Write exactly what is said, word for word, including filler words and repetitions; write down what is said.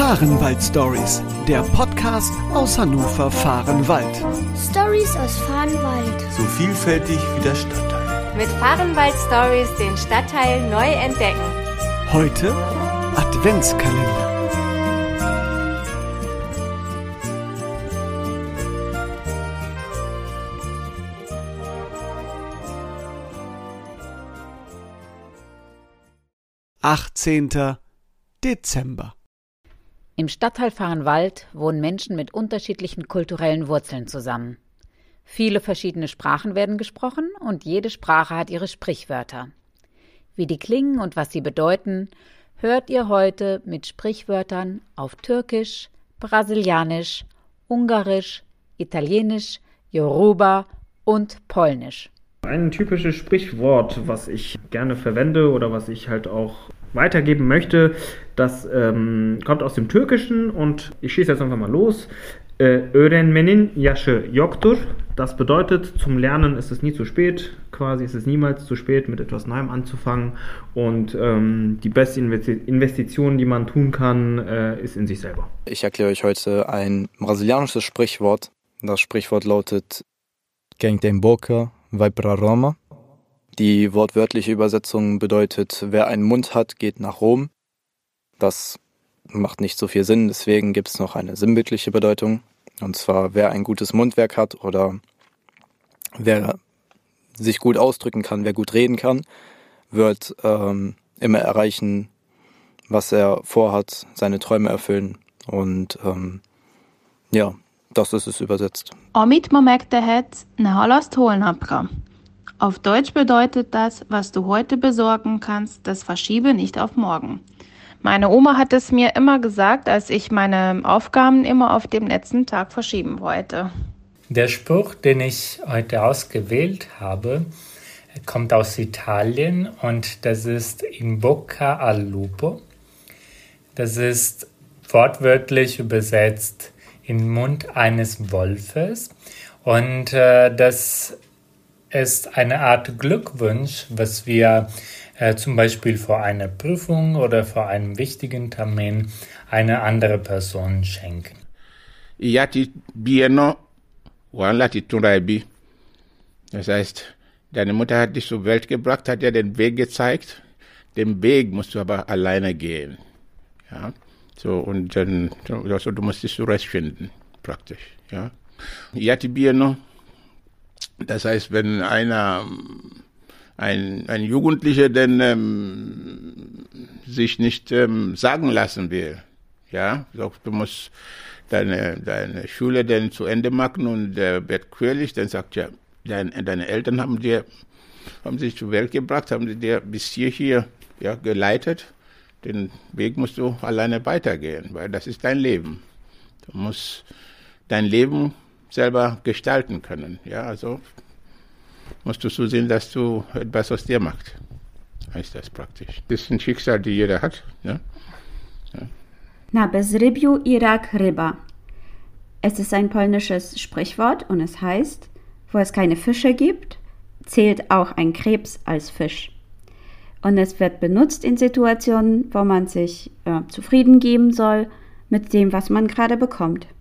Fahrenwald-Stories, der Podcast aus Hannover-Fahrenwald. Stories aus Fahrenwald. So vielfältig wie der Stadtteil. Mit Fahrenwald-Stories den Stadtteil neu entdecken. Heute Adventskalender. achtzehnten Dezember. Im Stadtteil Fahrenwald wohnen Menschen mit unterschiedlichen kulturellen Wurzeln zusammen. Viele verschiedene Sprachen werden gesprochen und jede Sprache hat ihre Sprichwörter. Wie die klingen und was sie bedeuten, hört ihr heute mit Sprichwörtern auf Türkisch, Brasilianisch, Ungarisch, Italienisch, Yoruba und Polnisch. Ein typisches Sprichwort, was ich gerne verwende oder was ich halt auch weitergeben möchte, das ähm, kommt aus dem Türkischen und ich schieße jetzt einfach mal los. Öğrenmenin yaşı yoktur. Das bedeutet, zum Lernen ist es nie zu spät, quasi ist es niemals zu spät, mit etwas Neuem anzufangen und ähm, die beste Investition, die man tun kann, äh, ist in sich selber. Ich erkläre euch heute ein brasilianisches Sprichwort. Das Sprichwort lautet Quem tem boca vai pra Roma. Die wortwörtliche Übersetzung bedeutet, wer einen Mund hat, geht nach Rom. Das macht nicht so viel Sinn, deswegen gibt es noch eine sinnbildliche Bedeutung. Und zwar, wer ein gutes Mundwerk hat oder wer sich gut ausdrücken kann, wer gut reden kann, wird ähm, immer erreichen, was er vorhat, seine Träume erfüllen. Und ähm, ja, das ist es übersetzt. Amit ma megtehetsz, ne halaszd holnapra. Auf Deutsch bedeutet das, was du heute besorgen kannst, das verschiebe nicht auf morgen. Meine Oma hat es mir immer gesagt, als ich meine Aufgaben immer auf den letzten Tag verschieben wollte. Der Spruch, den ich heute ausgewählt habe, kommt aus Italien und das ist in bocca al lupo. Das ist wortwörtlich übersetzt in den Mund eines Wolfes und äh, das ist eine Art Glückwunsch, was wir äh, zum Beispiel vor einer Prüfung oder vor einem wichtigen Termin einer anderen Person schenken. Yati bieno wanlati tunraibi. Das heißt, deine Mutter hat dich zur Welt gebracht, hat dir den Weg gezeigt. Den Weg musst du aber alleine gehen. Ja, so und dann, also du musst dich zurechtfinden, praktisch. Ja, Yati bieno. Das heißt, wenn einer, ein, ein Jugendlicher denn ähm, sich nicht ähm, sagen lassen will, ja, so, du musst deine, deine Schule dann zu Ende machen und der wird quirlig, dann sagt ja, dein, deine Eltern haben dir, haben sich zur Welt gebracht, haben sie dir bis hierher ja, geleitet, den Weg musst du alleine weitergehen, weil das ist dein Leben. Du musst dein Leben selber gestalten können. Ja, also musst du so sehen, dass du etwas aus dir machst. Heißt das praktisch. Das ist ein Schicksal, die jeder hat. Ja? Ja. Na bezrybiu i rak ryba. Es ist ein polnisches Sprichwort und es heißt, wo es keine Fische gibt, zählt auch ein Krebs als Fisch. Und es wird benutzt in Situationen, wo man sich äh, zufrieden geben soll mit dem, was man gerade bekommt.